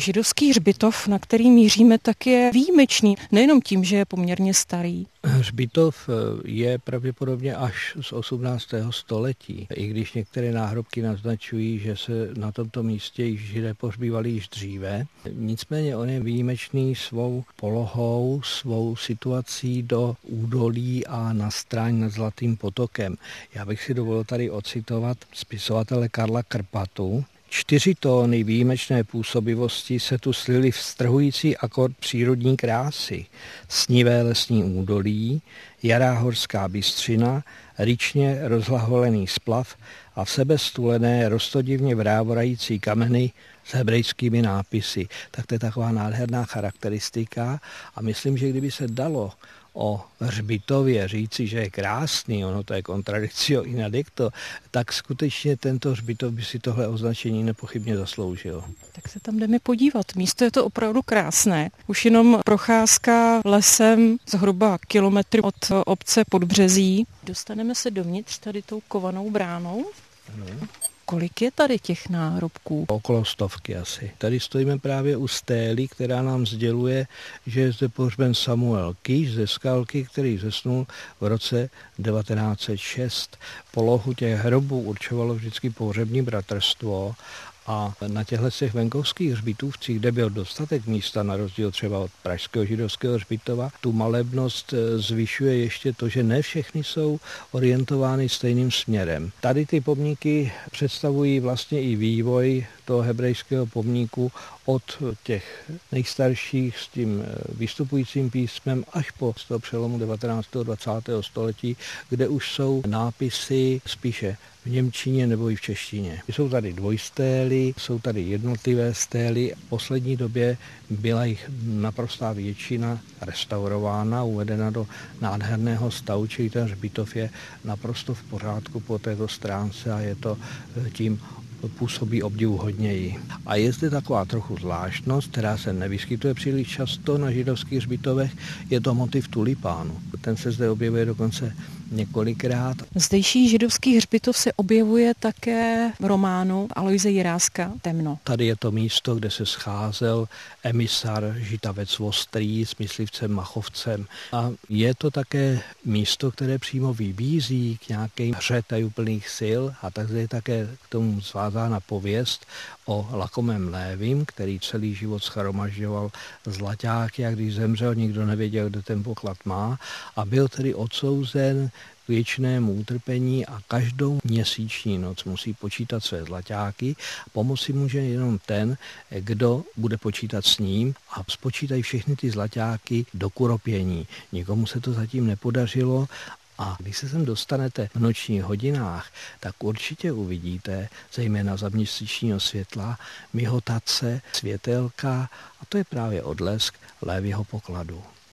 Židovský hřbitov, na který míříme, tak je výjimečný, nejenom tím, že je poměrně starý. Hřbitov je pravděpodobně až z 18. století, i když některé náhrobky naznačují, že se na tomto místě již Židé pohřbívali již dříve. Nicméně on je výjimečný svou polohou, svou situací do údolí a na stráň nad Zlatým potokem. Já bych si dovolil tady ocitovat spisovatele Karla Krpatu. 4 tóny výjimečné působivosti se tu slily vztrhující akord přírodní krásy. Snivé lesní údolí, jará horská bystřina, ryčně rozhlaholený splav a v sebe stulené roztodivně vrávorající kameny s hebrejskými nápisy. Tak to je taková nádherná charakteristika a myslím, že kdyby se dalo o hřbitově říci, že je krásný, ono to je contradictio in addicto, tak skutečně tento hřbitov by si tohle označení nepochybně zasloužil. Tak se tam jdeme podívat. Místo je to opravdu krásné. Už jenom procházka lesem zhruba kilometr od obce Podbřezí. Dostaneme se dovnitř tady tou kovanou bránou. Kolik je tady těch náhrobků? Okolo 100 asi. Tady stojíme právě u stély, která nám sděluje, že je zde pohřben Samuel Kýš ze Skalky, který zesnul v roce 1906. Polohu těch hrobů určovalo vždycky pohřební bratrstvo a na těchto venkovských hřbitůvcích, kde byl dostatek místa, na rozdíl třeba od pražského židovského hřbitova, tu malebnost zvyšuje ještě to, že ne všechny jsou orientovány stejným směrem. Tady ty pomníky představují vlastně i vývoj toho hebrejského pomníku od těch nejstarších s tím vystupujícím písmem až po z toho přelomu 19. a 20. století, kde už jsou nápisy spíše v němčině nebo i v češtině. Jsou tady dvojstély, jsou tady jednotlivé stély. V poslední době byla jich naprostá většina restaurována, uvedena do nádherného stavu, čili ten hřbitov je naprosto v pořádku po této stránce a je to tím působí obdivuhodněji. A je zde taková trochu zvláštnost, která se nevyskytuje příliš často na židovských hřbitovech, je to motiv tulipánu. Ten se zde objevuje dokonce několikrát. Zdejší židovský hřbitov se objevuje také v románu Alojze Jiráska Temno. Tady je to místo, kde se scházel emisar Žitavec Ostrý s myslivcem Machovcem. A je to také místo, které přímo vybízí k nějaké hře tajuplných sil a tak je také k tomu svázána pověst o Lakomém Lévim, který celý život shromažďoval zlaťáky a když zemřel, nikdo nevěděl, kde ten poklad má a byl tedy odsouzen k věčnému utrpení a každou měsíční noc musí počítat své zlaťáky. Pomoci může jenom ten, kdo bude počítat s ním a spočítají všechny ty zlaťáky do kuropění. Nikomu se to zatím nepodařilo. A když se sem dostanete v nočních hodinách, tak určitě uvidíte, zejména za měsíčního světla, mihotace, světelka a to je právě odlesk Lévyho pokladu.